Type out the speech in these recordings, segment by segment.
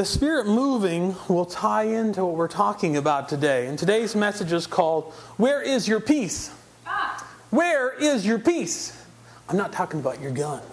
the Spirit moving will tie into what we're talking about today. And today's message is called, Where is Your Peace? Where is your peace? I'm not talking about your gun.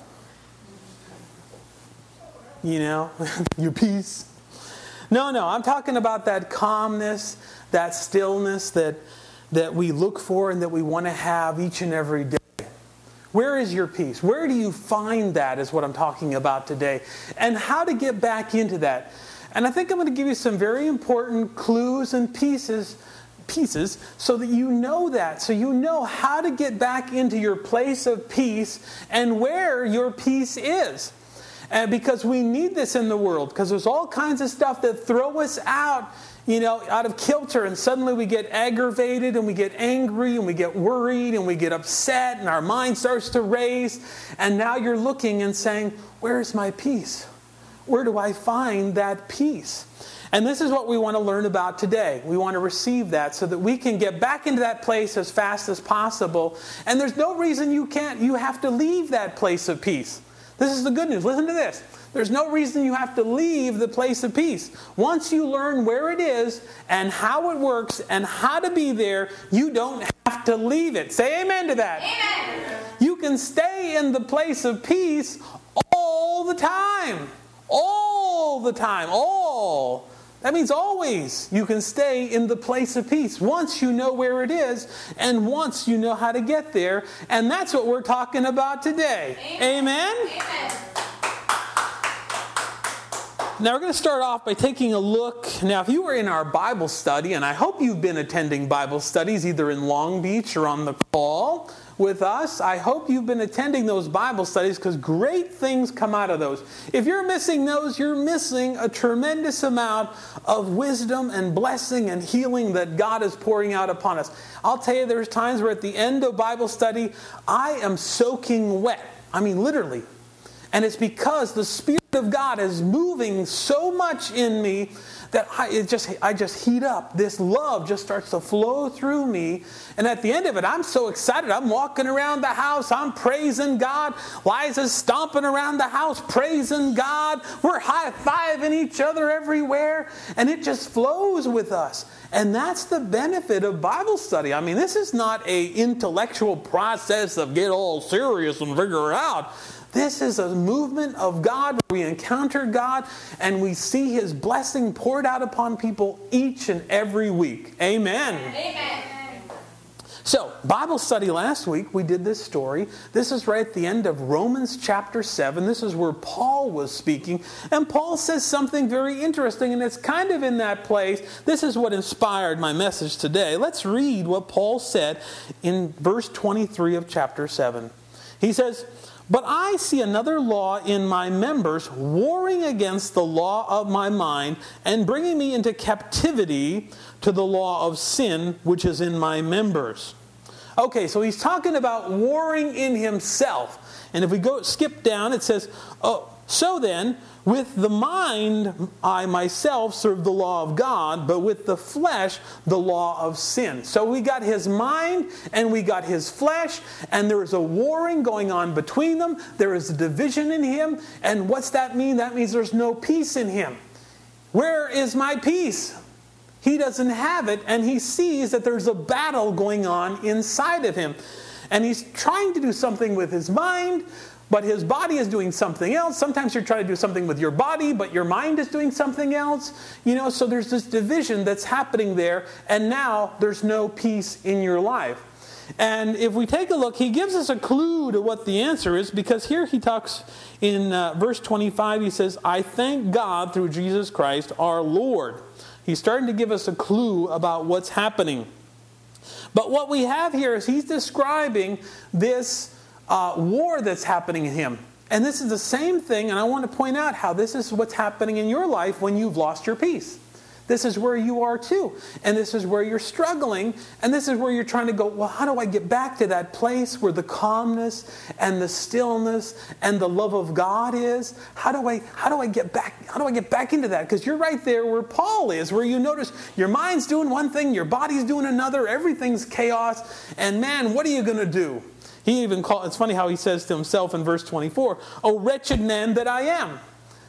You know, your peace. No, I'm talking about that calmness, that stillness that we look for and that we want to have each and every day. Where is your peace? Where do you find that is what I'm talking about today. And how to get back into that. And I think I'm going to give you some very important clues and pieces so that you know that. So you know how to get back into your place of peace and where your peace is. And because we need this in the world. Because there's all kinds of stuff that throw us out of kilter, and suddenly we get aggravated and we get angry and we get worried and we get upset and our mind starts to race. And now you're looking and saying, where's my peace? Where do I find that peace? And this is what we want to learn about today. We want to receive that so that we can get back into that place as fast as possible. And there's no reason you have to leave that place of peace. This is the good news. Listen to this. There's no reason you have to leave the place of peace. Once you learn where it is and how it works and how to be there, you don't have to leave it. Say amen to that. Amen. You can stay in the place of peace all the time. All the time. All. That means always you can stay in the place of peace once you know where it is and once you know how to get there. And that's what we're talking about today. Amen? Amen? Now we're going to start off by taking a look. Now if you were in our Bible study, and I hope you've been attending Bible studies either in Long Beach or on the call with us, I hope you've been attending those Bible studies because great things come out of those. If you're missing those, you're missing a tremendous amount of wisdom and blessing and healing that God is pouring out upon us. I'll tell you, there's times where at the end of Bible study, I am soaking wet. I mean, literally. And it's because the Spirit of God is moving so much in me that I just heat up. This love just starts to flow through me. And at the end of it, I'm so excited. I'm walking around the house. I'm praising God. Liza's stomping around the house, praising God. We're high-fiving each other everywhere. And it just flows with us. And that's the benefit of Bible study. I mean, this is not an intellectual process of get all serious and figure it out. This is a movement of God where we encounter God and we see His blessing poured out upon people each and every week. Amen. Amen. So, Bible study last week, we did this story. This is right at the end of Romans chapter 7. This is where Paul was speaking. And Paul says something very interesting, and it's kind of in that place. This is what inspired my message today. Let's read what Paul said in verse 23 of chapter 7. He says, "But I see another law in my members, warring against the law of my mind, and bringing me into captivity to the law of sin, which is in my members." Okay, so he's talking about warring in himself. And if we skip down, it says, "So then, with the mind I myself serve the law of God, but with the flesh the law of sin." So we got his mind and we got his flesh, and there is a warring going on between them. There is a division in him. And what's that mean? That means there's no peace in him. Where is my peace? He doesn't have it, and he sees that there's a battle going on inside of him. And he's trying to do something with his mind, but his body is doing something else. Sometimes you're trying to do something with your body, but your mind is doing something else. So there's this division that's happening there, and now there's no peace in your life. And if we take a look, he gives us a clue to what the answer is, because here he talks in verse 25, he says, "I thank God through Jesus Christ our Lord." He's starting to give us a clue about what's happening. But what we have here is he's describing this war that's happening in him. And this is the same thing, and I want to point out how this is what's happening in your life when you've lost your peace. This is where you are too. And this is where you're struggling. And this is where you're trying to go, well, how do I get back to that place where the calmness and the stillness and the love of God is? How do I get back into that? Because you're right there where Paul is, where you notice your mind's doing one thing, your body's doing another, everything's chaos. And man, what are you going to do? It's funny how he says to himself in verse 24, "O wretched man that I am."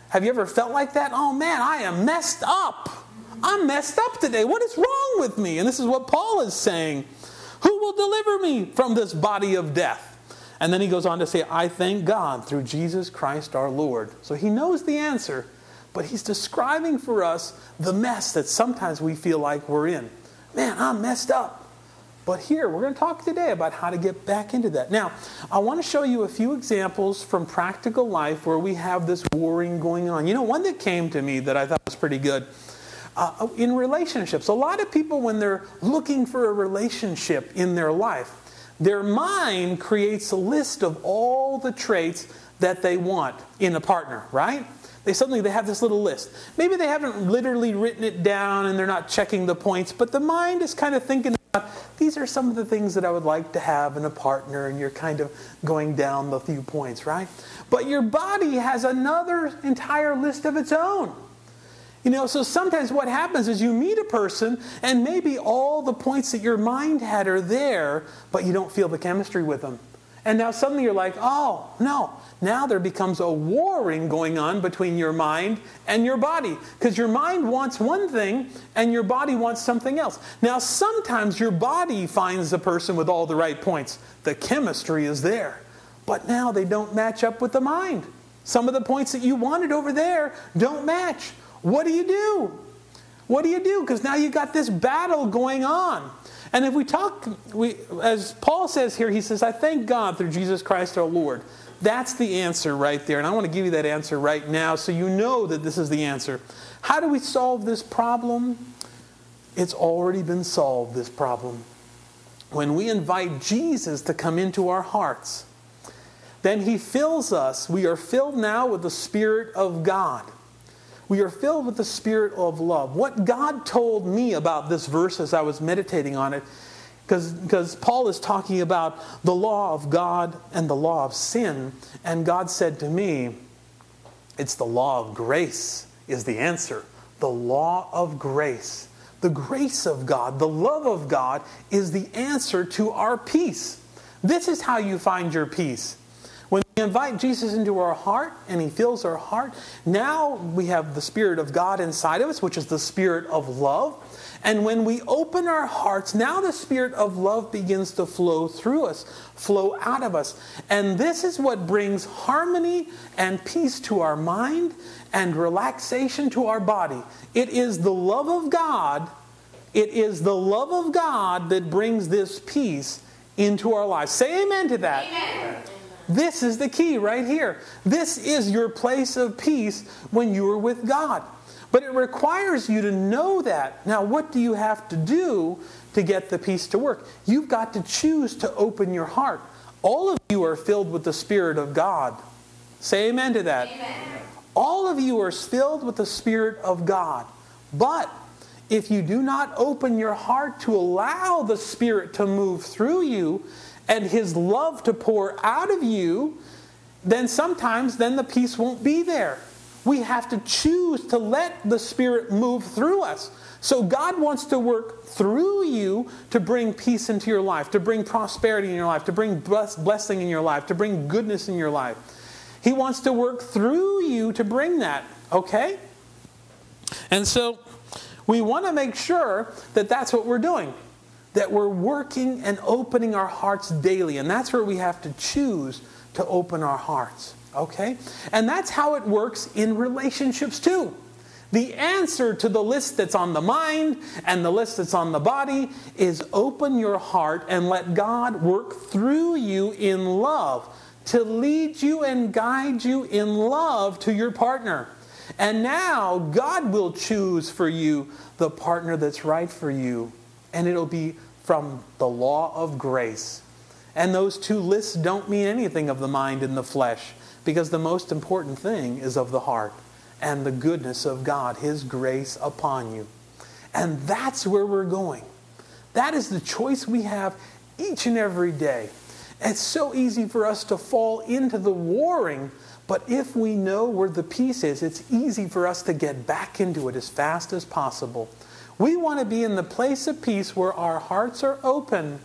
Have you ever felt like that? Oh man, I am messed up. I'm messed up today. What is wrong with me? And this is what Paul is saying. Who will deliver me from this body of death? And then he goes on to say, I thank God through Jesus Christ our Lord. So he knows the answer, but he's describing for us the mess that sometimes we feel like we're in. Man, I'm messed up. But here, we're going to talk today about how to get back into that. Now, I want to show you a few examples from practical life where we have this warring going on. You know, one that came to me that I thought was pretty good. In relationships, a lot of people, when they're looking for a relationship in their life, their mind creates a list of all the traits that they want in a partner, right? They have this little list. Maybe they haven't literally written it down and they're not checking the points, but the mind is kind of thinking about, these are some of the things that I would like to have in a partner, and you're kind of going down the few points, right? But your body has another entire list of its own. You know, so sometimes what happens is you meet a person and maybe all the points that your mind had are there, but you don't feel the chemistry with them. And now suddenly you're like, oh, no. Now there becomes a warring going on between your mind and your body. Because your mind wants one thing and your body wants something else. Now sometimes your body finds the person with all the right points. The chemistry is there. But now they don't match up with the mind. Some of the points that you wanted over there don't match. What do you do? What do you do? Because now you've got this battle going on. And if as Paul says here, he says, I thank God through Jesus Christ our Lord. That's the answer right there. And I want to give you that answer right now so you know that this is the answer. How do we solve this problem? It's already been solved, this problem. When we invite Jesus to come into our hearts, then he fills us. We are filled now with the Spirit of God. We are filled with the Spirit of love. What God told me about this verse as I was meditating on it, because Paul is talking about the law of God and the law of sin, and God said to me, it's the law of grace is the answer. The law of grace. The grace of God, the love of God is the answer to our peace. This is how you find your peace. When we invite Jesus into our heart and he fills our heart, now we have the Spirit of God inside of us, which is the Spirit of love. And when we open our hearts, now the Spirit of love begins to flow through us, flow out of us. And this is what brings harmony and peace to our mind and relaxation to our body. It is the love of God. It is the love of God that brings this peace into our lives. Say amen to that. Amen. This is the key right here. This is your place of peace when you are with God. But it requires you to know that. Now, what do you have to do to get the peace to work? You've got to choose to open your heart. All of you are filled with the Spirit of God. Say amen to that. Amen. All of you are filled with the Spirit of God. But if you do not open your heart to allow the Spirit to move through you and his love to pour out of you, then sometimes the peace won't be there. We have to choose to let the Spirit move through us. So God wants to work through you to bring peace into your life, to bring prosperity in your life, to bring blessing in your life, to bring goodness in your life. He wants to work through you to bring that, okay? And so we want to make sure that that's what we're doing. That we're working and opening our hearts daily. And that's where we have to choose to open our hearts. Okay? And that's how it works in relationships too. The answer to the list that's on the mind and the list that's on the body is open your heart and let God work through you in love to lead you and guide you in love to your partner. And now God will choose for you the partner that's right for you. And it'll be from the law of grace. And those two lists don't mean anything of the mind and the flesh, because the most important thing is of the heart and the goodness of God, his grace upon you. And that's where we're going. That is the choice we have each and every day. It's so easy for us to fall into the warring, but if we know where the peace is, it's easy for us to get back into it as fast as possible. We want to be in the place of peace where our hearts are open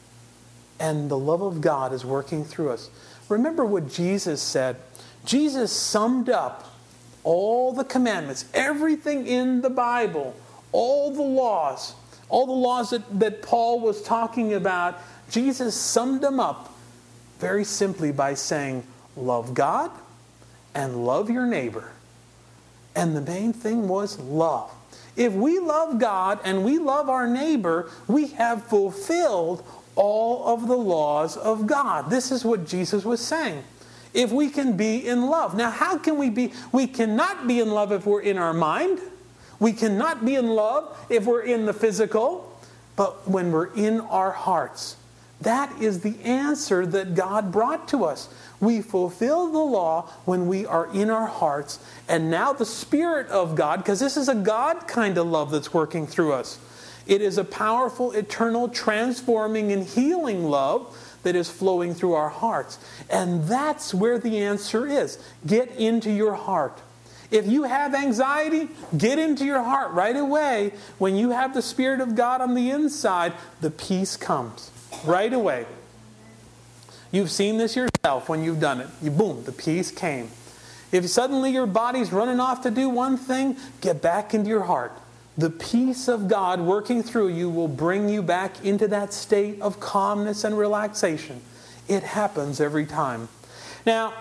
and the love of God is working through us. Remember what Jesus said. Jesus summed up all the commandments, everything in the Bible, all the laws that Paul was talking about, Jesus summed them up very simply by saying, love God and love your neighbor. And the main thing was love. If we love God and we love our neighbor, we have fulfilled all of the laws of God. This is what Jesus was saying. If we can be in love. Now, how can we be? We cannot be in love if we're in our mind. We cannot be in love if we're in the physical. But when we're in our hearts, that is the answer that God brought to us. We fulfill the law when we are in our hearts. And now the Spirit of God, because this is a God kind of love that's working through us. It is a powerful, eternal, transforming, and healing love that is flowing through our hearts. And that's where the answer is. Get into your heart. If you have anxiety, get into your heart right away. When you have the Spirit of God on the inside, the peace comes right away. You've seen this yourself when you've done it. Boom, the peace came. If suddenly your body's running off to do one thing, get back into your heart. The peace of God working through you will bring you back into that state of calmness and relaxation. It happens every time. Now,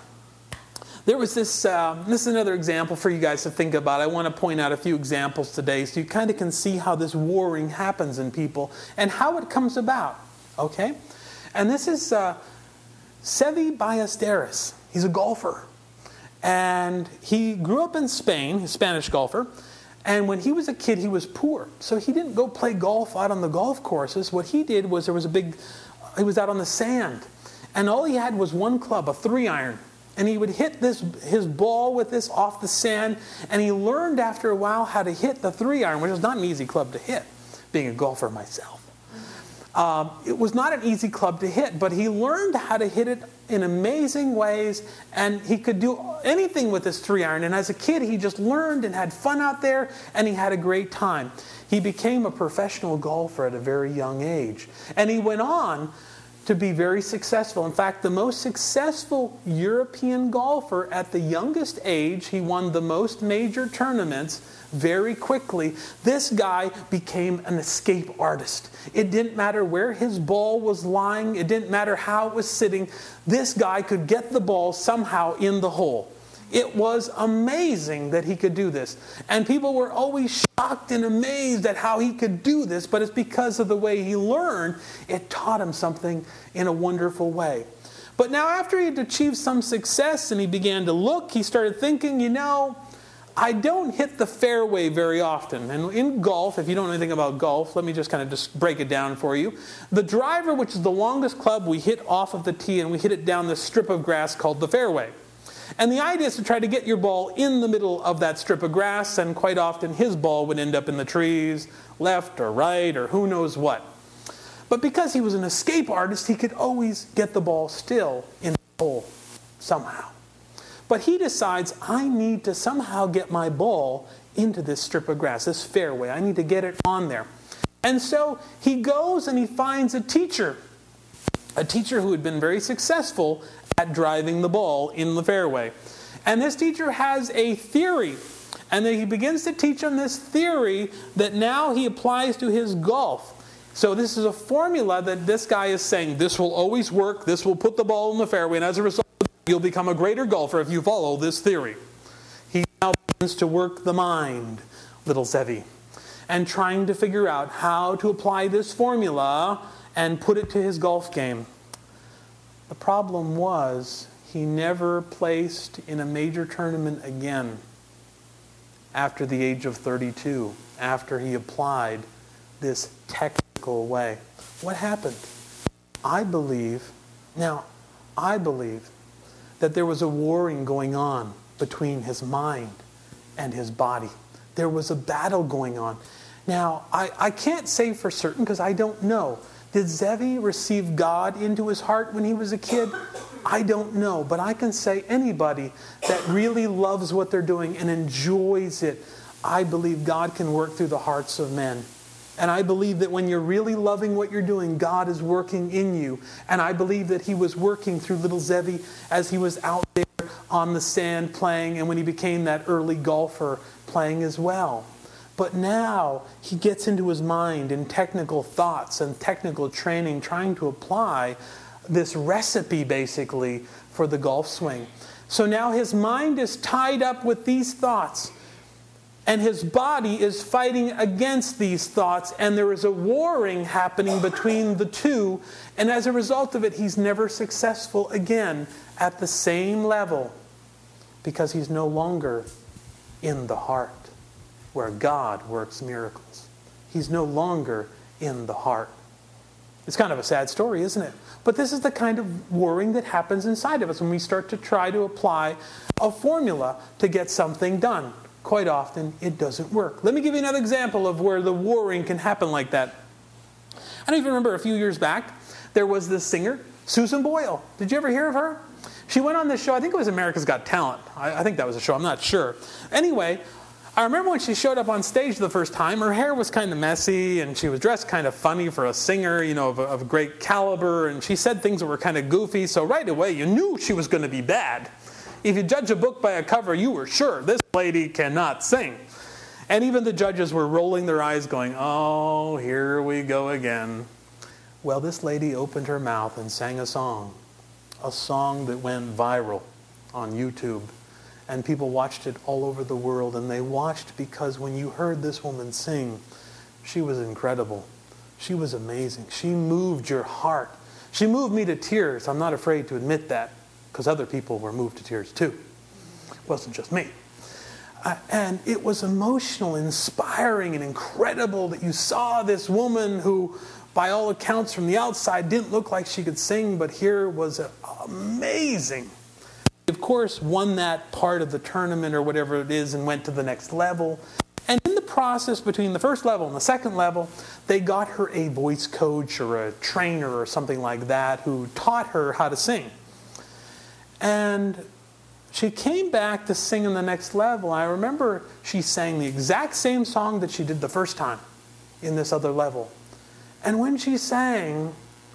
there was this is another example for you guys to think about. I want to point out a few examples today so you kind of can see how this warring happens in people and how it comes about. Okay? And this is Seve Ballesteros. He's a golfer. And he grew up in Spain, a Spanish golfer. And when he was a kid, he was poor. So he didn't go play golf out on the golf courses. What he did was he was out on the sand. And all he had was one club, a 3-iron. And he would hit his ball with this off the sand. And he learned after a while how to hit the 3-iron, which is not an easy club to hit, being a golfer myself. It was not an easy club to hit, but he learned how to hit it in amazing ways, and he could do anything with this 3-iron. And as a kid, he just learned and had fun out there, and he had a great time. He became a professional golfer at a very young age, and he went on to be very successful. In fact, the most successful European golfer at the youngest age. He won the most major tournaments very quickly. This guy became an escape artist. It didn't matter where his ball was lying. It didn't matter how it was sitting. This guy could get the ball somehow in the hole. It was amazing that he could do this. And people were always shocked and amazed at how he could do this, but it's because of the way he learned. It taught him something in a wonderful way. But now after he had achieved some success and he began to look, he started thinking, I don't hit the fairway very often. And in golf, if you don't know anything about golf, let me just kind of just break it down for you. The driver, which is the longest club, we hit off of the tee and we hit it down the strip of grass called the fairway. And the idea is to try to get your ball in the middle of that strip of grass, and quite often his ball would end up in the trees, left or right or who knows what. But because he was an escape artist, he could always get the ball still in the hole somehow. But he decides, I need to somehow get my ball into this strip of grass, this fairway. I need to get it on there. And so he goes and he finds a teacher who had been very successful at driving the ball in the fairway. And this teacher has a theory. And then he begins to teach him this theory that now he applies to his golf. So this is a formula that this guy is saying, this will always work, this will put the ball in the fairway, and as a result, you'll become a greater golfer if you follow this theory. He now begins to work the mind, little Seve, and trying to figure out how to apply this formula and put it to his golf game. The problem was he never placed in a major tournament again after the age of 32, after he applied this technical way. What happened? I believe that there was a warring going on between his mind and his body. There was a battle going on. Now, I can't say for certain because I don't know. Did Seve receive God into his heart when he was a kid? I don't know. But I can say anybody that really loves what they're doing and enjoys it, I believe God can work through the hearts of men. And I believe that when you're really loving what you're doing, God is working in you. And I believe that he was working through little Seve as he was out there on the sand playing, and when he became that early golfer, playing as well. But now he gets into his mind in technical thoughts and technical training, trying to apply this recipe basically for the golf swing. So now his mind is tied up with these thoughts, and his body is fighting against these thoughts, and there is a warring happening between the two, and as a result of it, he's never successful again at the same level, because he's no longer in the heart where God works miracles. He's no longer in the heart. It's kind of a sad story, isn't it? But this is the kind of warring that happens inside of us when we start to try to apply a formula to get something done. Quite often, it doesn't work. Let me give you another example of where the warring can happen like that. I don't even remember, a few years back, there was this singer, Susan Boyle. Did you ever hear of her? She went on this show, I think it was America's Got Talent. I think that was a show, I'm not sure. Anyway, I remember when she showed up on stage the first time, her hair was kind of messy, and she was dressed kind of funny for a singer, of great caliber, and she said things that were kind of goofy, so right away you knew she was going to be bad. If you judge a book by a cover, you were sure this lady cannot sing. And even the judges were rolling their eyes going, oh, here we go again. Well, this lady opened her mouth and sang a song that went viral on YouTube. And people watched it all over the world, and they watched because when you heard this woman sing, she was incredible. She was amazing. She moved your heart. She moved me to tears. I'm not afraid to admit that, because other people were moved to tears too. It wasn't just me. And it was emotional, inspiring, and incredible that you saw this woman who, by all accounts from the outside, didn't look like she could sing, but here was amazing. Of course, won that part of the tournament or whatever it is and went to the next level. And in the process between the first level and the second level, they got her a voice coach or a trainer or something like that who taught her how to sing. And she came back to sing in the next level. I remember she sang the exact same song that she did the first time in this other level. And when she sang,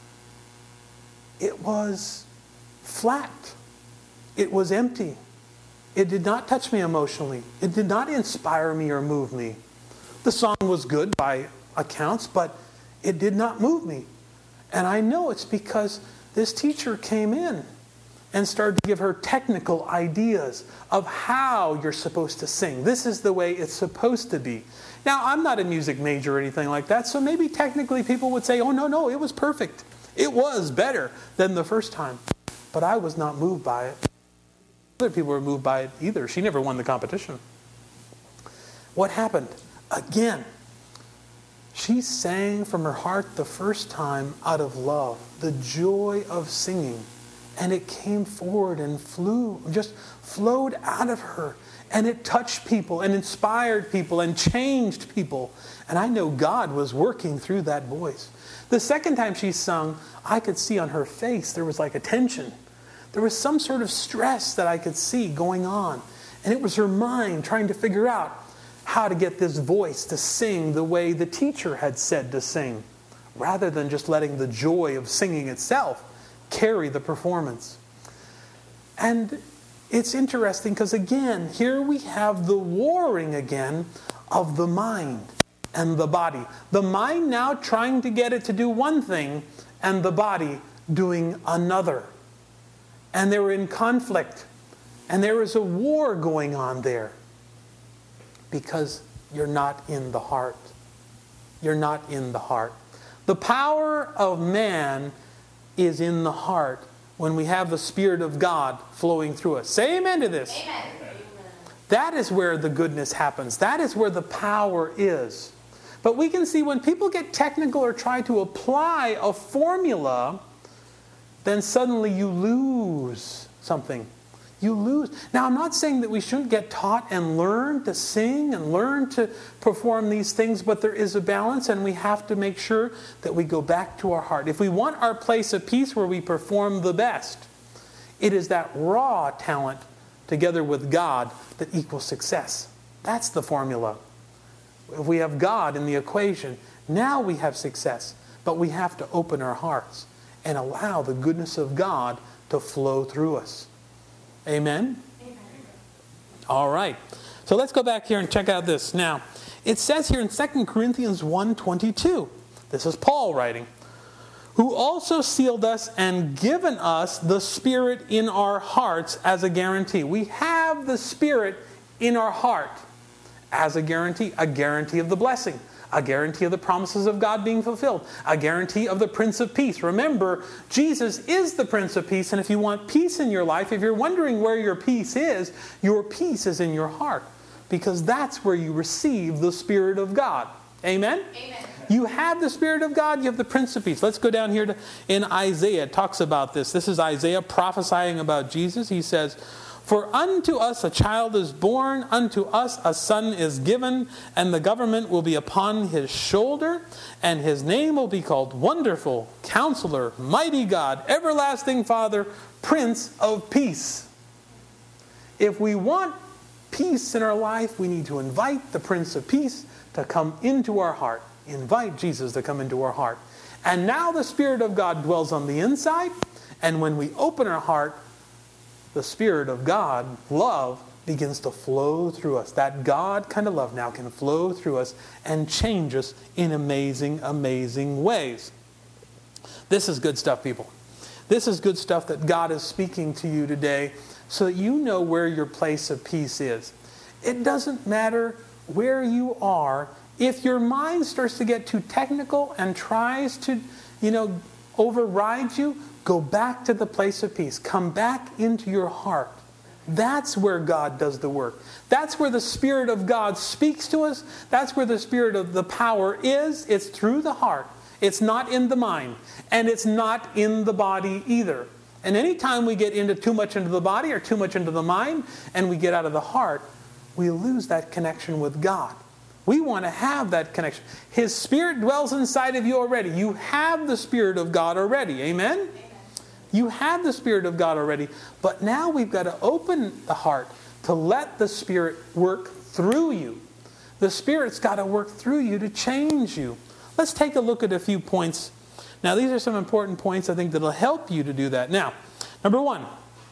it was flat. It was empty. It did not touch me emotionally. It did not inspire me or move me. The song was good by accounts, but it did not move me. And I know it's because this teacher came in and started to give her technical ideas of how you're supposed to sing. This is the way it's supposed to be. Now, I'm not a music major or anything like that, so maybe technically people would say, oh, no, it was perfect. It was better than the first time. But I was not moved by it. Other people were moved by it either. She never won the competition. What happened? Again, she sang from her heart the first time out of love, the joy of singing. And it came forward and just flowed out of her. And it touched people and inspired people and changed people. And I know God was working through that voice. The second time she sung, I could see on her face there was like a tension. There was some sort of stress that I could see going on. And it was her mind trying to figure out how to get this voice to sing the way the teacher had said to sing, rather than just letting the joy of singing itself carry the performance. And it's interesting because, again, here we have the warring again of the mind and the body. The mind now trying to get it to do one thing, and the body doing another. And they were in conflict. And there is a war going on there. Because you're not in the heart. You're not in the heart. The power of man is in the heart when we have the Spirit of God flowing through us. Say amen to this. Amen. That is where the goodness happens. That is where the power is. But we can see when people get technical or try to apply a formula, then suddenly you lose something. You lose. Now, I'm not saying that we shouldn't get taught and learn to sing and learn to perform these things, but there is a balance, and we have to make sure that we go back to our heart. If we want our place of peace where we perform the best, it is that raw talent together with God that equals success. That's the formula. If we have God in the equation, now we have success. But we have to open our hearts and allow the goodness of God to flow through us. Amen? Amen. All right. So let's go back here and check out this. Now, it says here in 2 Corinthians 1:22, this is Paul writing, who also sealed us and given us the Spirit in our hearts as a guarantee. We have the Spirit in our heart as a guarantee of the blessing, a guarantee of the promises of God being fulfilled, a guarantee of the Prince of Peace. Remember, Jesus is the Prince of Peace, and if you want peace in your life, if you're wondering where your peace is in your heart, because that's where you receive the Spirit of God. Amen? Amen. You have the Spirit of God, you have the Prince of Peace. Let's go down here in Isaiah. It talks about this. This is Isaiah prophesying about Jesus. He says, "For unto us a child is born, unto us a son is given, and the government will be upon his shoulder, and his name will be called Wonderful, Counselor, Mighty God, Everlasting Father, Prince of Peace." If we want peace in our life, we need to invite the Prince of Peace to come into our heart. Invite Jesus to come into our heart. And now the Spirit of God dwells on the inside, and when we open our heart, the Spirit of God, love, begins to flow through us. That God kind of love now can flow through us and change us in amazing, amazing ways. This is good stuff, people. This is good stuff that God is speaking to you today so that you know where your place of peace is. It doesn't matter where you are. If your mind starts to get too technical and tries to, override you, go back to the place of peace. Come back into your heart. That's where God does the work. That's where the Spirit of God speaks to us. That's where the Spirit of the power is. It's through the heart. It's not in the mind. And it's not in the body either. And anytime we get too much into the body or too much into the mind and we get out of the heart, we lose that connection with God. We want to have that connection. His Spirit dwells inside of you already. You have the Spirit of God already. Amen? Amen. You have the Spirit of God already. But now we've got to open the heart to let the Spirit work through you. The Spirit's got to work through you to change you. Let's take a look at a few points. Now, these are some important points I think that will help you to do that. Now, number one,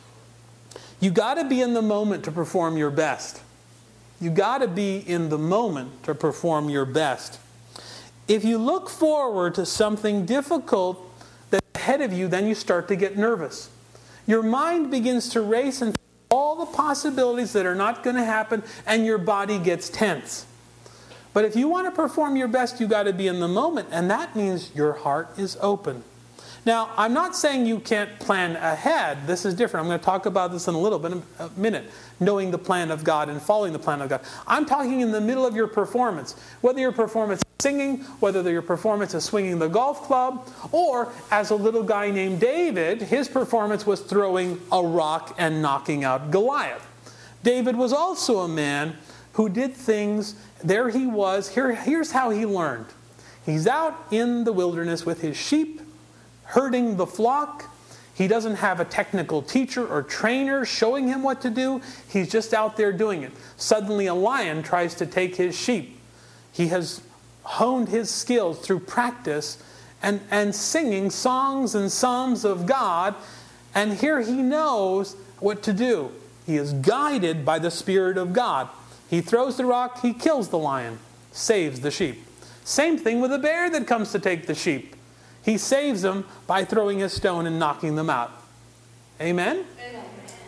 you got to be in the moment to perform your best. You got to be in the moment to perform your best. If you look forward to something difficult that's ahead of you, then you start to get nervous. Your mind begins to race and all the possibilities that are not going to happen, and your body gets tense. But if you want to perform your best, you got to be in the moment, and that means your heart is open. Now, I'm not saying you can't plan ahead. This is different. I'm going to talk about this in a minute. Knowing the plan of God and following the plan of God. I'm talking in the middle of your performance. Whether your performance is singing, whether your performance is swinging the golf club, or as a little guy named David, his performance was throwing a rock and knocking out Goliath. David was also a man who did things. There he was. Here's how he learned. He's out in the wilderness with his sheep, herding the flock. He doesn't have a technical teacher or trainer showing him what to do. He's just out there doing it. Suddenly a lion tries to take his sheep. He has honed his skills through practice and singing songs and psalms of God. And here he knows what to do. He is guided by the Spirit of God. He throws the rock, he kills the lion, saves the sheep. Same thing with a bear that comes to take the sheep. He saves them by throwing a stone and knocking them out. Amen? Amen.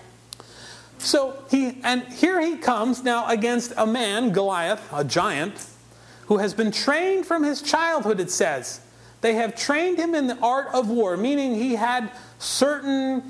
So here he comes now against a man, Goliath, a giant, who has been trained from his childhood, it says. They have trained him in the art of war, meaning he had certain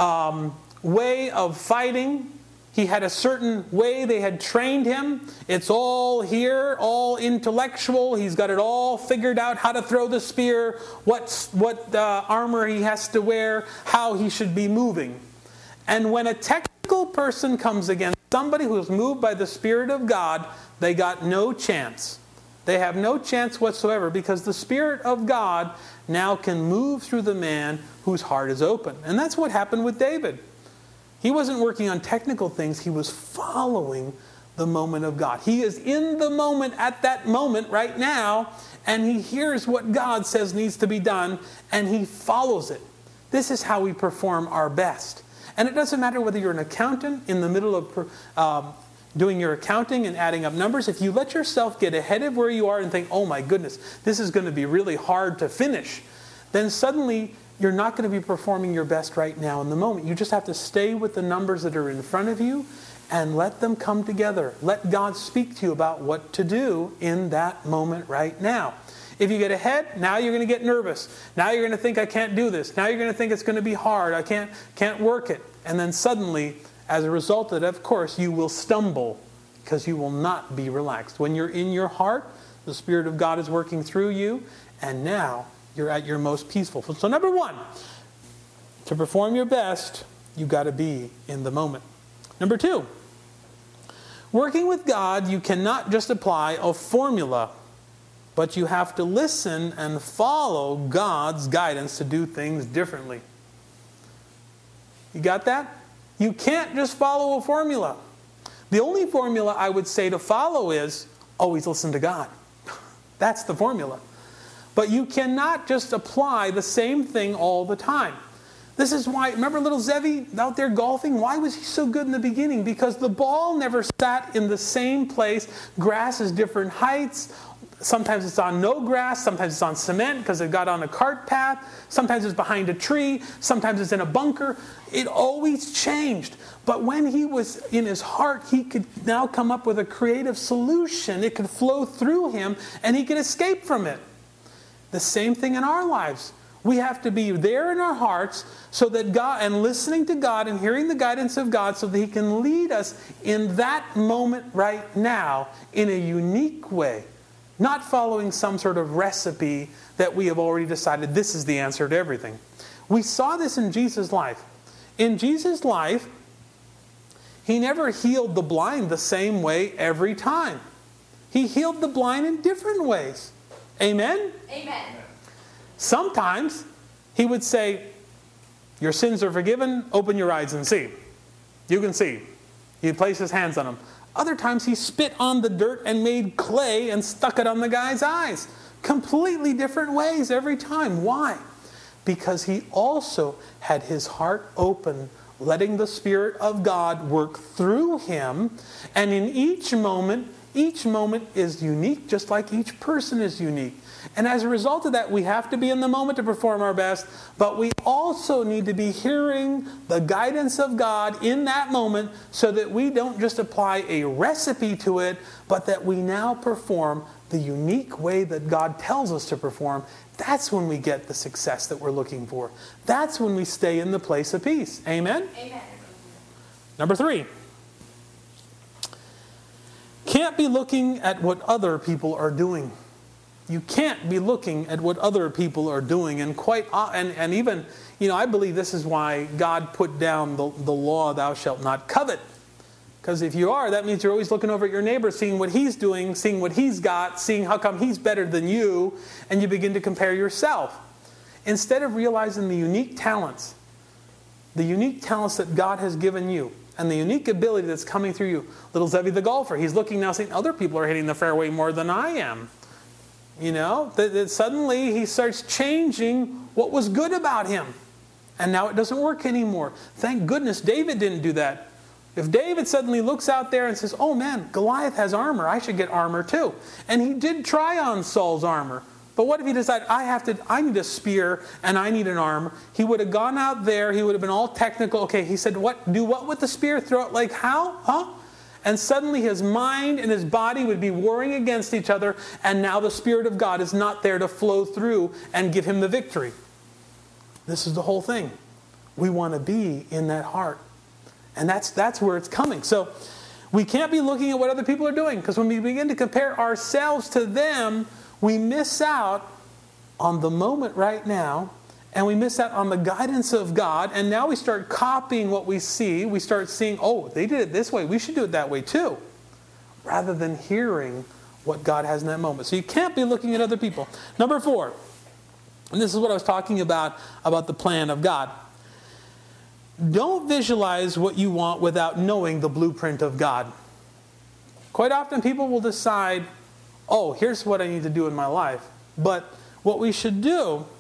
way of fighting. He had a certain way they had trained him. It's all here, all intellectual. He's got it all figured out, how to throw the spear, what armor he has to wear, how he should be moving. And when a technical person comes against somebody who is moved by the Spirit of God, they got no chance. They have no chance whatsoever because the Spirit of God now can move through the man whose heart is open. And that's what happened with David. He wasn't working on technical things. He was following the moment of God. He is in the moment at that moment right now, and he hears what God says needs to be done, and he follows it. This is how we perform our best. And it doesn't matter whether you're an accountant in the middle of doing your accounting and adding up numbers. If you let yourself get ahead of where you are and think, oh my goodness, this is going to be really hard to finish, then suddenly you're not going to be performing your best right now in the moment. You just have to stay with the numbers that are in front of you and let them come together. Let God speak to you about what to do in that moment right now. If you get ahead, now you're going to get nervous. Now you're going to think, I can't do this. Now you're going to think it's going to be hard. I can't work it. And then suddenly, as a result of that, of course, you will stumble because you will not be relaxed. When you're in your heart, the Spirit of God is working through you, and now you're at your most peaceful. So number one, to perform your best, you've got to be in the moment. Number two, working with God, you cannot just apply a formula, but you have to listen and follow God's guidance to do things differently. You got that? You can't just follow a formula. The only formula I would say to follow is always listen to God. That's the formula. But you cannot just apply the same thing all the time. This is why, remember little Zevi out there golfing? Why was he so good in the beginning? Because the ball never sat in the same place. Grass is different heights. Sometimes it's on no grass. Sometimes it's on cement because it got on a cart path. Sometimes it's behind a tree. Sometimes it's in a bunker. It always changed. But when he was in his heart, he could now come up with a creative solution. It could flow through him and he could escape from it. The same thing in our lives. We have to be there in our hearts so that God, and listening to God and hearing the guidance of God so that He can lead us in that moment right now in a unique way. Not following some sort of recipe that we have already decided this is the answer to everything. We saw this in Jesus' life. In Jesus' life, He never healed the blind the same way every time. He healed the blind in different ways. Amen? Amen. Sometimes He would say, your sins are forgiven, open your eyes and see. You can see. He'd place His hands on them. Other times He spit on the dirt and made clay and stuck it on the guy's eyes. Completely different ways every time. Why? Because He also had His heart open, letting the Spirit of God work through him. And in each moment is unique, just like each person is unique. And as a result of that, we have to be in the moment to perform our best, but we also need to be hearing the guidance of God in that moment so that we don't just apply a recipe to it, but that we now perform the unique way that God tells us to perform. That's when we get the success that we're looking for. That's when we stay in the place of peace. Amen? Amen. Number 3. Can't be looking at what other people are doing. You can't be looking at what other people are doing. And even, I believe this is why God put down the law, thou shalt not covet. Because if you are, that means you're always looking over at your neighbor, seeing what he's doing, seeing what he's got, seeing how come he's better than you, and you begin to compare yourself. Instead of realizing the unique talents that God has given you, and the unique ability that's coming through you. Little Zevi the golfer, he's looking now saying, other people are hitting the fairway more than I am. That suddenly he starts changing what was good about him. And now it doesn't work anymore. Thank goodness David didn't do that. If David suddenly looks out there and says, oh man, Goliath has armor, I should get armor too. And he did try on Saul's armor. But what if he decided, I need a spear and I need an armor? He would have gone out there, he would have been all technical. Okay, he said, do what with the spear? Throw it like how? Huh? And suddenly his mind and his body would be warring against each other, and now the Spirit of God is not there to flow through and give him the victory. This is the whole thing. We want to be in that heart. And that's where it's coming. So we can't be looking at what other people are doing, because when we begin to compare ourselves to them, we miss out on the moment right now, and we miss out on the guidance of God, and now we start copying what we see. We start seeing, oh, they did it this way, we should do it that way too, rather than hearing what God has in that moment. So you can't be looking at other people. Number 4, and this is what I was talking about the plan of God. Don't visualize what you want without knowing the blueprint of God. Quite often people will decide, oh, here's what I need to do in my life. But what we should do,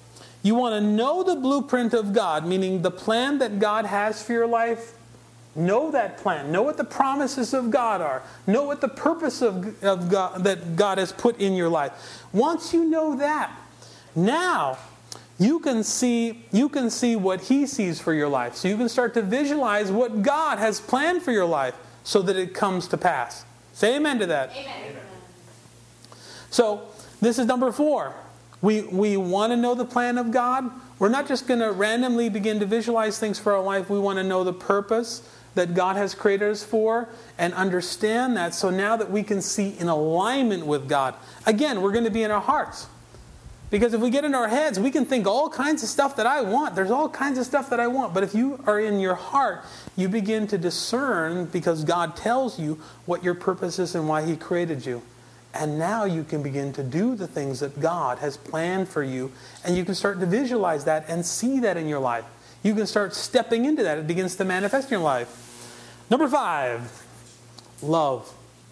You want to know the blueprint of God, meaning the plan that God has for your life. Know that plan. Know what the promises of God are. Know what the purpose of God that God has put in your life. Once you know that, now you can see what He sees for your life. So you can start to visualize what God has planned for your life so that it comes to pass. Say amen to that. Amen. So this is number 4. We want to know the plan of God. We're not just going to randomly begin to visualize things for our life. We want to know the purpose that God has created us for and understand that, so now that we can see in alignment with God. Again, we're going to be in our hearts. Because if we get in our heads, we can think all kinds of stuff that I want. There's all kinds of stuff that I want. But if you are in your heart, you begin to discern, because God tells you what your purpose is and why He created you. And now you can begin to do the things that God has planned for you. And you can start to visualize that and see that in your life. You can start stepping into that. It begins to manifest in your life. Number 5, love.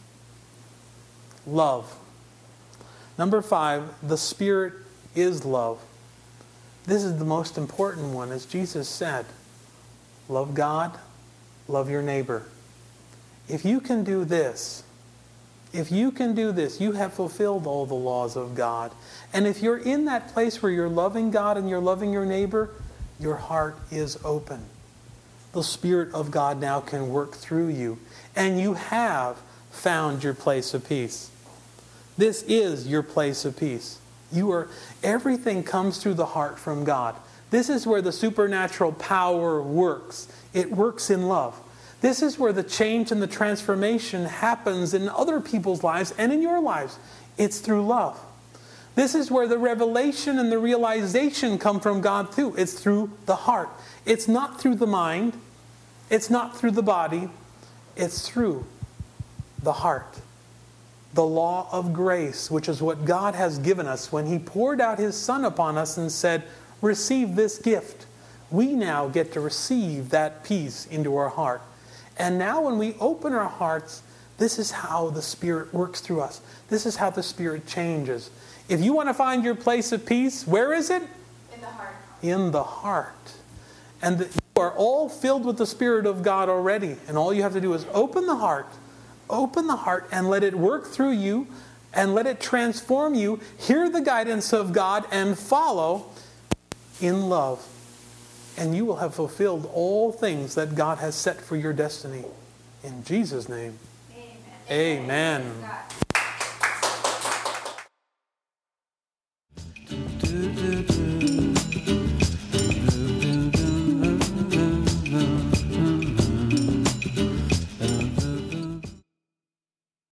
Love. Number 5, the Spirit is love. This is the most important one, as Jesus said. Love God, love your neighbor. If you can do this, you have fulfilled all the laws of God. And if you're in that place where you're loving God and you're loving your neighbor, your heart is open. The Spirit of God now can work through you. And you have found your place of peace. This is your place of peace. Everything comes through the heart from God. This is where the supernatural power works. It works in love. This is where the change and the transformation happens in other people's lives and in your lives. It's through love. This is where the revelation and the realization come from God too. It's through the heart. It's not through the mind. It's not through the body. It's through the heart. The law of grace, which is what God has given us when He poured out His Son upon us and said, receive this gift. We now get to receive that peace into our heart. And now when we open our hearts, this is how the Spirit works through us. This is how the Spirit changes. If you want to find your place of peace, where is it? In the heart. In the heart. And you are all filled with the Spirit of God already. And all you have to do is open the heart. Open the heart and let it work through you and let it transform you. Hear the guidance of God and follow in love. And you will have fulfilled all things that God has set for your destiny. In Jesus' name. Amen. Amen.